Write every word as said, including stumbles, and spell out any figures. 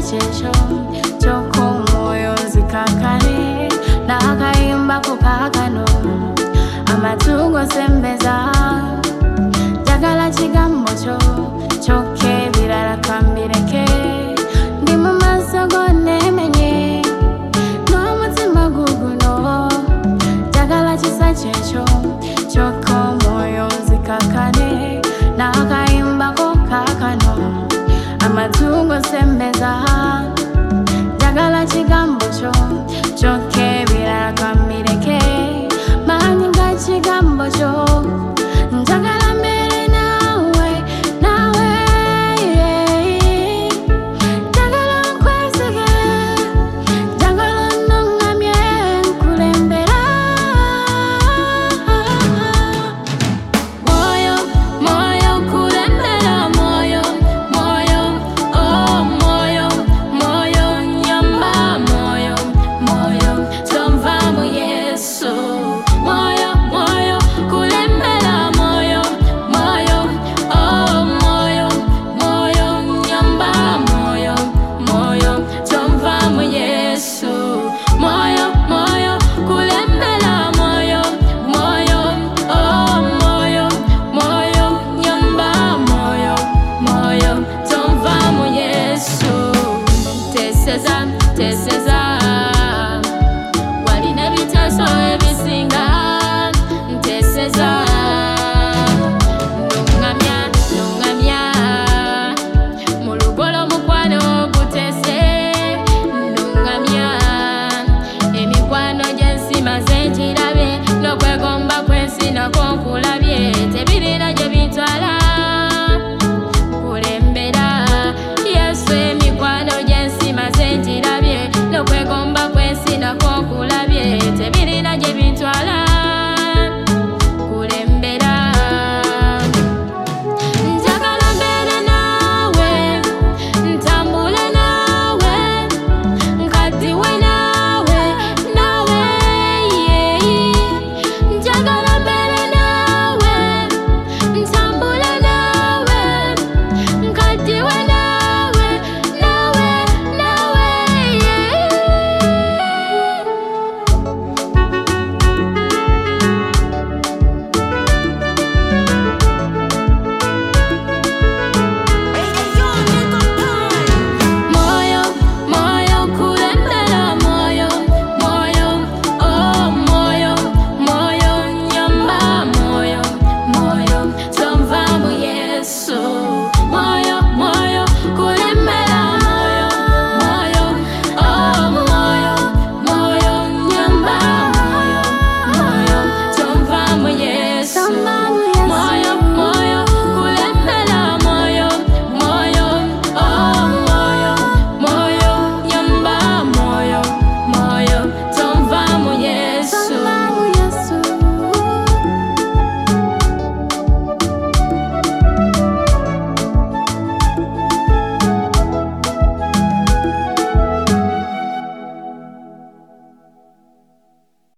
kyekyo kyokka omwoyo nzikakane n'akayimba ko kaakano amatu gosembeza njagala kigambo kyo kyokka ebirala kambireke ndi mu maaso go neemenye n'omutima guguno njagala kisa kyekyo kyokka omwoyo nzikakane n'akayimba ko kaakano amatu gosembeza njagala kigambo kyo kyokka ebirala kambireke manyi nga kigambo kyo